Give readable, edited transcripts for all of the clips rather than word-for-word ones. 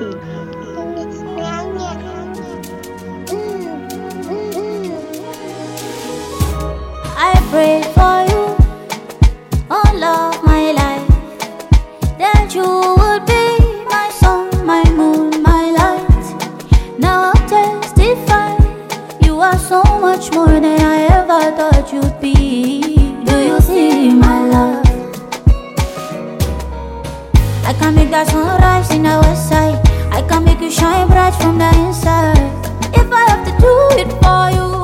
I prayed for you all of my life, that you would be my sun, my moon, my light. Now I'll testify, you are so much more than I ever thought you'd be. Do you see my love? I can make that sunrise in the west side, I can make you shine bright from the inside. If I have to do it for you,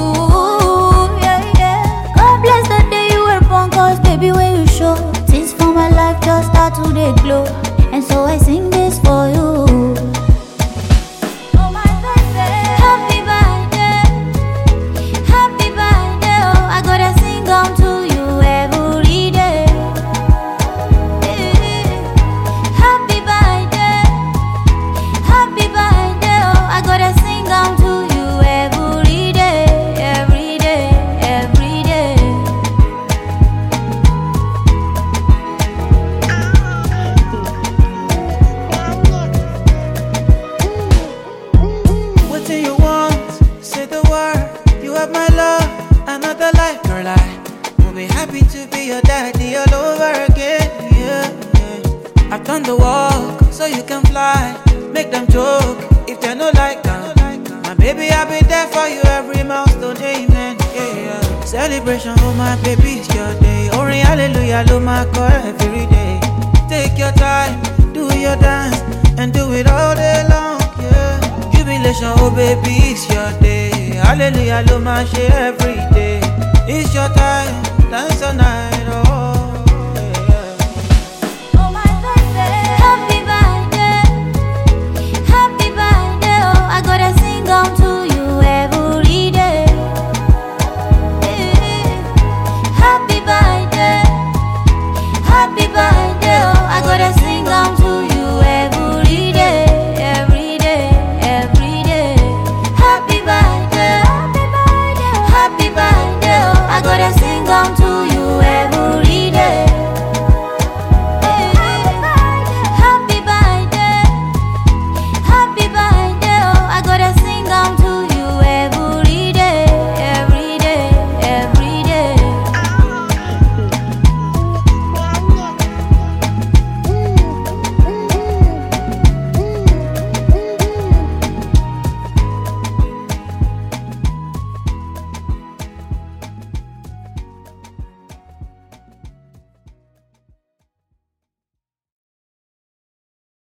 bless the day you were born, cause baby when you show, things for my life just start to they glow. And so I sing this for you. Oh my baby, happy birthday, oh, I gotta sing on to you every day. Happy birthday, oh, I gotta sing on to you every day, every day, every day. What do you want? Say the word. You have my love, another life, girl. I will be happy to be your daddy all over again. Yeah, yeah. I've done the walk so you can fly. Make them joke if they no like that. My baby, I'll be there for you every milestone. Amen. Yeah, yeah. Celebration, oh my baby, it's your day. Only hallelujah, lo my call every day. Take your time, do your dance, and do it all day long. Yeah. Jubilation, oh baby, it's your day. Hallelujah, lo my share every day. It's your time, dance all night.